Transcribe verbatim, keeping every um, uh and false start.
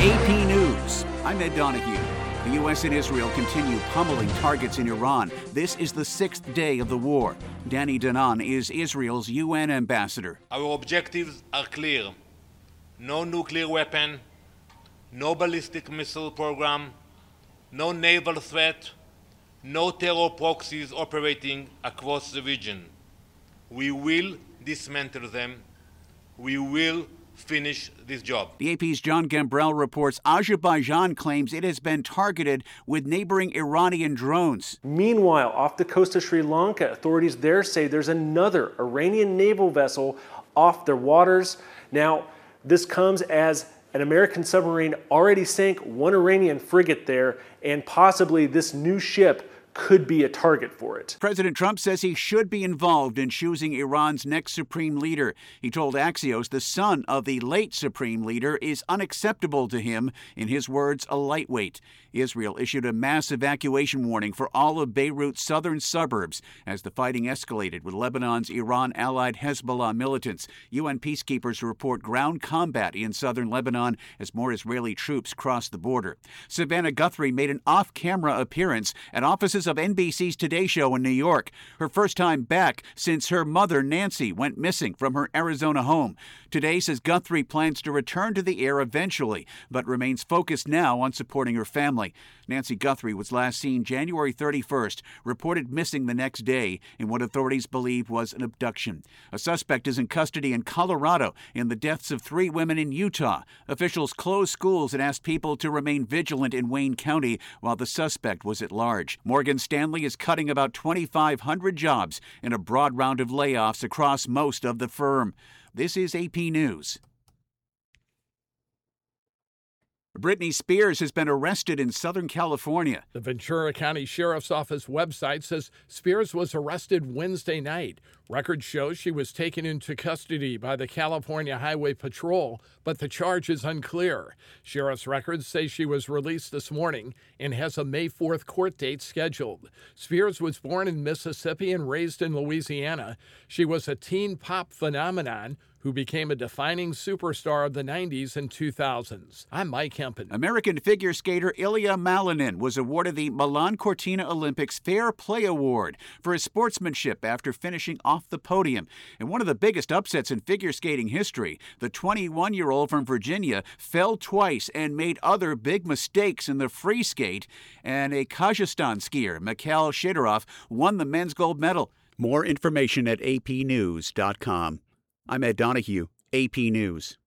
A P News. I'm Ed Donahue. The U S and Israel continue pummeling targets in Iran. This is the sixth day of the war. Danny Danon is Israel's U N ambassador. Our objectives are clear. No nuclear weapon, no ballistic missile program, no naval threat, no terror proxies operating across the region. We will dismantle them. We will finish this job. The A P's John Gambrell reports Azerbaijan claims it has been targeted with neighboring Iranian drones. Meanwhile, off the coast of Sri Lanka, authorities there say there's another Iranian naval vessel off their waters. Now, this comes as an American submarine already sank one Iranian frigate there, and possibly this new ship could be a target for it. President Trump says he should be involved in choosing Iran's next supreme leader. He told Axios the son of the late supreme leader is unacceptable to him, in his words, a lightweight. Israel issued a mass evacuation warning for all of Beirut's southern suburbs as the fighting escalated with Lebanon's Iran-allied Hezbollah militants. U N peacekeepers report ground combat in southern Lebanon as more Israeli troops crossed the border. Savannah Guthrie made an off-camera appearance at offices of N B C's Today Show in New York, her first time back since her mother, Nancy, went missing from her Arizona home. Today says Guthrie plans to return to the air eventually, but remains focused now on supporting her family. Nancy Guthrie was last seen January thirty-first, reported missing the next day in what authorities believe was an abduction. A suspect is in custody in Colorado in the deaths of three women in Utah. Officials closed schools and asked people to remain vigilant in Wayne County while the suspect was at large. Morgan Stanley is cutting about twenty-five hundred jobs in a broad round of layoffs across most of the firm. This is A P News. Britney Spears has been arrested in Southern California. The Ventura County Sheriff's Office website says Spears was arrested Wednesday night. Records show she was taken into custody by the California Highway Patrol, but the charge is unclear. Sheriff's records say she was released this morning and has a May fourth court date scheduled. Spears was born in Mississippi and raised in Louisiana. She was a teen pop phenomenon who became a defining superstar of the nineties and two thousands. I'm Mike Hempen. American figure skater Ilya Malinin was awarded the Milan Cortina Olympics Fair Play Award for his sportsmanship after finishing off the podium. And one of the biggest upsets in figure skating history, the twenty-one-year-old from Virginia fell twice and made other big mistakes in the free skate, and a Kazakhstan skier, Mikhail Shidorov, won the men's gold medal. More information at A P news dot com. I'm Ed Donahue, A P News.